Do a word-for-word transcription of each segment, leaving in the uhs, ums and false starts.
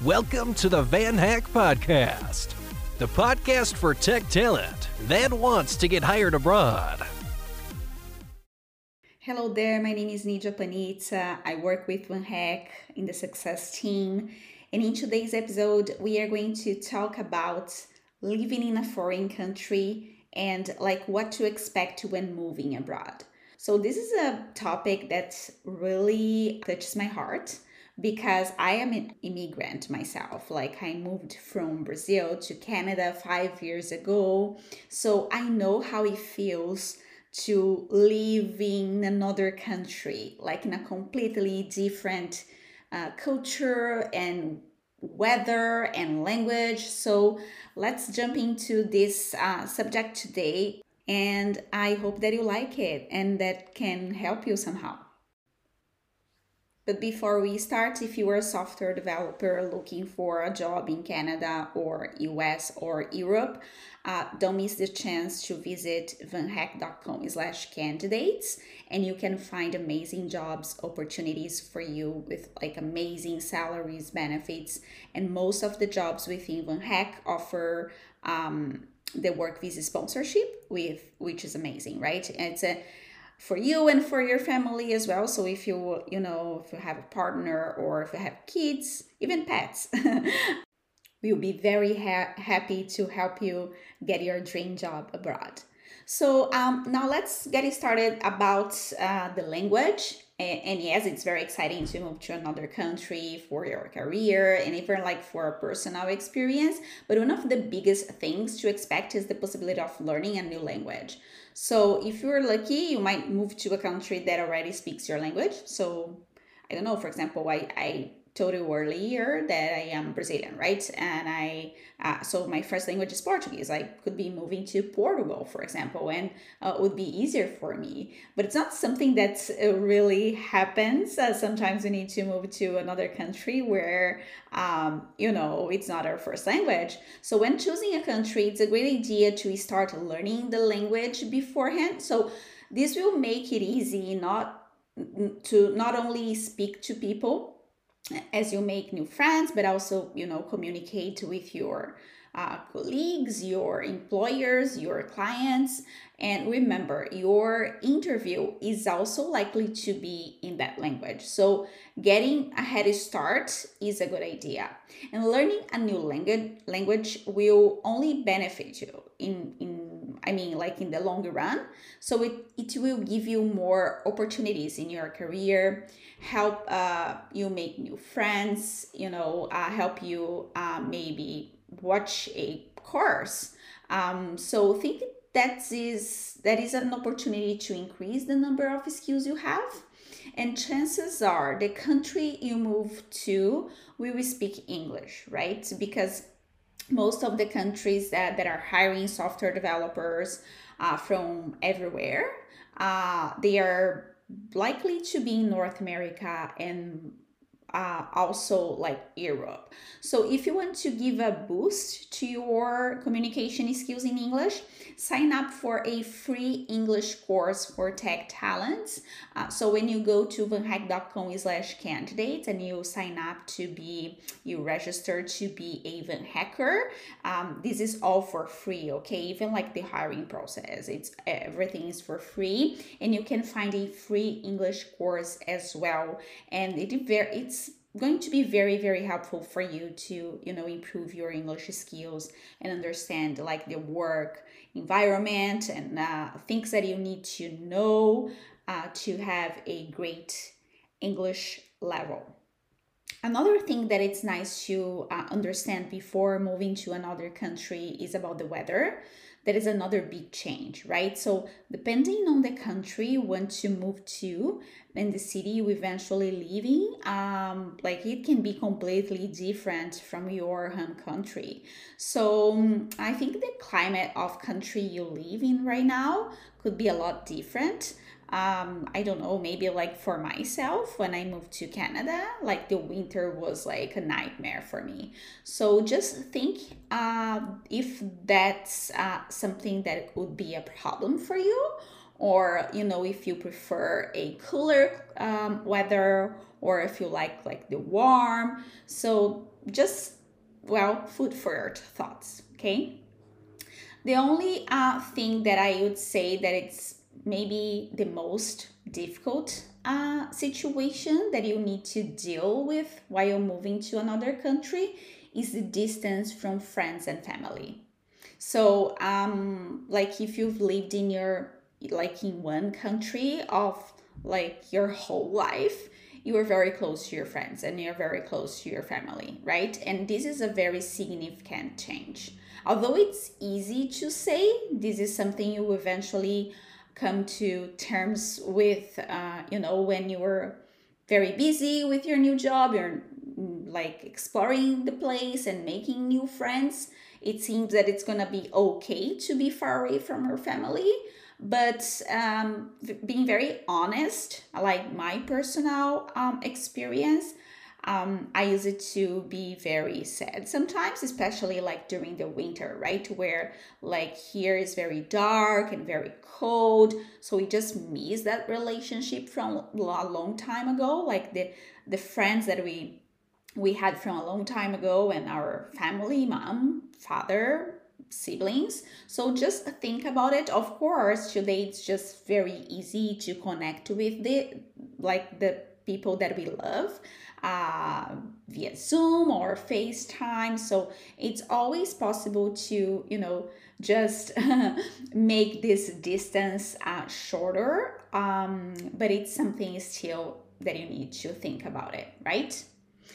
Welcome to the Van Hack Podcast, the podcast for tech talent that wants to get hired abroad. Hello there, my name is Nidia Panizza. I work with Van Hack in the success team. And in today's episode, we are going to talk about living in a foreign country and like what to expect when moving abroad. So this is a topic that really touches my heart because I am an immigrant myself. Like I moved from Brazil to Canada five years ago. So I know how it feels to live in another country, like in a completely different uh, culture and weather and language. So let's jump into this uh, subject today. And I hope that you like it and that can help you somehow. But before we start, if you are a software developer looking for a job in Canada or U S or Europe, uh, don't miss the chance to visit vanhack.com slash candidates, and you can find amazing jobs opportunities for you with like amazing salaries, benefits, and most of the jobs within Van Hack offer um, the work visa sponsorship, with which is amazing, right? It's a for you and for your family as well. So if you, you know, if you have a partner or if you have kids, even pets, we'll be very ha- happy to help you get your dream job abroad. So um, now let's get started about uh, the language. And, and yes, it's very exciting to move to another country for your career and even like for a personal experience. But one of the biggest things to expect is the possibility of learning a new language. So if you're lucky, you might move to a country that already speaks your language. So I don't know, for example, I, I told you earlier that I am Brazilian, right? And I, uh, so my first language is Portuguese. I could be moving to Portugal, for example, and uh, it would be easier for me. But it's not something that uh, really happens. Uh, sometimes we need to move to another country where, um, you know, it's not our first language. So when choosing a country, it's a great idea to start learning the language beforehand. So this will make it easy not to not only speak to people as you make new friends, but also, you know, communicate with your uh, colleagues, your employers, your clients. And remember, your interview is also likely to be in that language. So getting a head start is a good idea. And learning a new language language will only benefit you in, in I mean, like in the long run. So it, it will give you more opportunities in your career, help uh, you make new friends, you know, uh, help you uh, maybe watch a course. Um, so think that is that is an opportunity to increase the number of skills you have. And chances are the country you move to will speak English, right? Because most of the countries that, that are hiring software developers uh, from everywhere, uh, they are likely to be in North America and uh, also like Europe. So if you want to give a boost to your communication skills in English, sign up for a free English course for tech talents. Uh, so when you go to vanhack.com slash candidates and you sign up to be, you register to be a Van Hacker, um, this is all for free, okay? Even like the hiring process, it's everything is for free, and you can find a free English course as well. And it very it's going to be very, very helpful for you to, you know, improve your English skills and understand like the work environment and uh, things that you need to know uh, to have a great English level. Another thing that it's nice to uh, understand before moving to another country is about the weather. That is another big change, right? So depending on the country you want to move to and the city you eventually live in, um, like it can be completely different from your home country. So um, I think the climate of country you live in right now could be a lot different. Um, I don't know, maybe like for myself, when I moved to Canada, like the winter was like a nightmare for me. So just think uh, if that's uh, something that would be a problem for you, or you know, if you prefer a cooler um, weather, or if you like like the warm. So just, well, food for your thoughts. Okay. The only uh, thing that I would say that it's maybe the most difficult uh, situation that you need to deal with while you're moving to another country is the distance from friends and family. So, um, like if you've lived in your, like in one country of like your whole life, you are very close to your friends and you're very close to your family, right? And this is a very significant change. Although it's easy to say, this is something you eventually come to terms with, uh, you know, when you're very busy with your new job, you're like exploring the place and making new friends. It seems that it's gonna be okay to be far away from your family. But um, being very honest, like my personal um, experience, um, I use it to be very sad sometimes, especially like during the winter, right? Where like here is very dark and very cold. So we just miss that relationship from a long time ago, like the the friends that we we had from a long time ago, and our family, mom, father, siblings. So just think about it. Of course, today it's just very easy to connect with the like the people that we love uh, via Zoom or FaceTime. So it's always possible to, you know, just make this distance uh, shorter. Um, but it's something still that you need to think about it, right?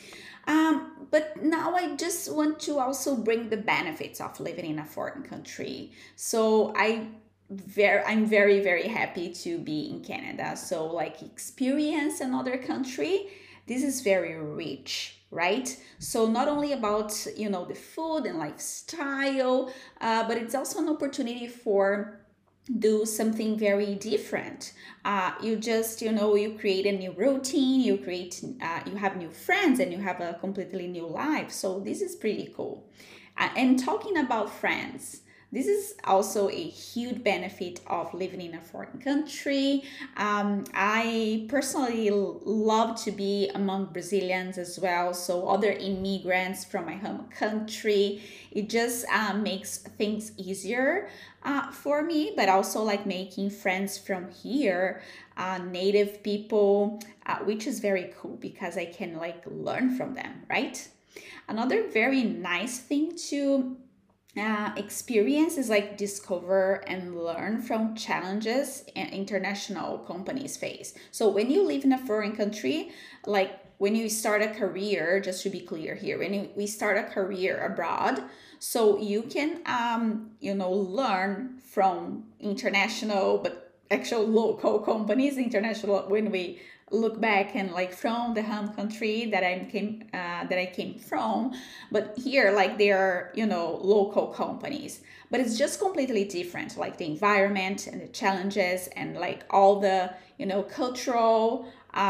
Um, but now I just want to also bring the benefits of living in a foreign country. So I very I'm very very happy to be in Canada. So like experience another country, this is very rich, right? So not only about, you know, the food and lifestyle, uh, but it's also an opportunity for do something very different. Uh, you just, you know, you create a new routine, you create, uh, you have new friends, and you have a completely new life. So this is pretty cool. Uh, and talking about friends, this is also a huge benefit of living in a foreign country. Um, I personally love to be among Brazilians as well, so other immigrants from my home country. It just uh, makes things easier uh, for me, but also like making friends from here, uh, native people, uh, which is very cool because I can like learn from them, right? Another very nice thing to uh, experience is like discover and learn from challenges and international companies face. So when you live in a foreign country, like when you start a career, just to be clear here, when you, we start a career abroad, so you can um, you know, learn from international but actual local companies. International, when we look back and like from the home country that I came uh, that I came from, but here like they are, you know, local companies, but it's just completely different, like the environment and the challenges and like all the, you know, cultural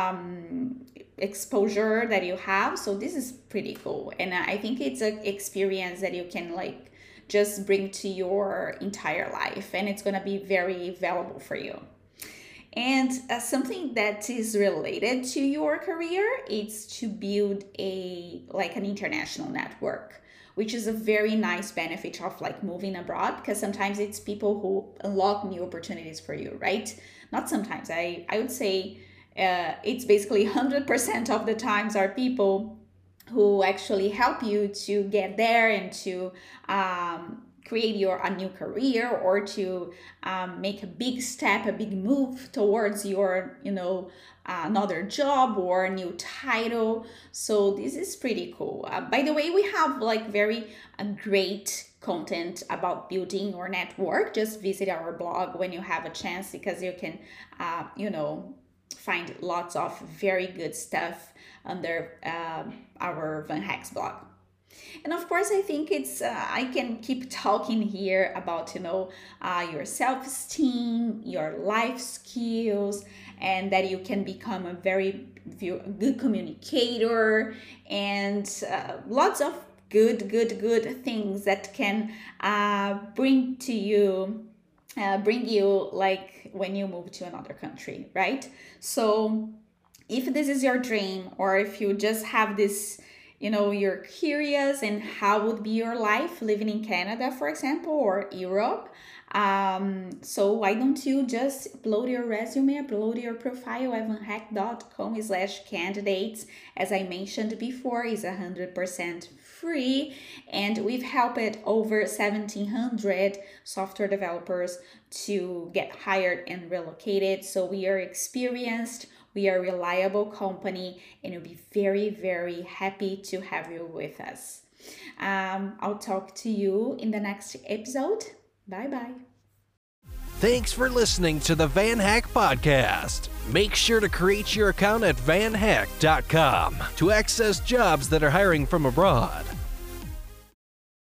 um, exposure that you have. So this is pretty cool, and I think it's an experience that you can like just bring to your entire life, and it's gonna be very valuable for you. And uh, something that is related to your career is to build a like an international network, which is a very nice benefit of like moving abroad, because sometimes it's people who unlock new opportunities for you, right? Not sometimes. I I would say uh, it's basically one hundred percent of the times are people who actually help you to get there and to um, create your a new career, or to um, make a big step, a big move towards your, you know, uh, another job or a new title. So this is pretty cool. Uh, by the way, we have like very uh, great content about building your network. Just visit our blog when you have a chance, because you can, uh, you know, find lots of very good stuff under uh, our Van Hacks blog. And of course, I think it's, uh, I can keep talking here about, you know, uh, your self-esteem, your life skills, and that you can become a very good communicator, and uh, lots of good, good, good things that can uh, bring to you uh, bring you like when you move to another country, right? So if this is your dream, or if you just have this, you know, you're curious and how would be your life living in Canada, for example, or Europe, um, so why don't you just upload your resume, upload your profile at van hack dot com slash candidates. As I mentioned before, is one hundred percent free, and we've helped over seventeen hundred software developers to get hired and relocated. So we are experienced, we are a reliable company, and we'll be very, very happy to have you with us. Um, I'll talk to you in the next episode. Bye-bye. Thanks for listening to the Van Hack Podcast. Make sure to create your account at van hack dot com to access jobs that are hiring from abroad.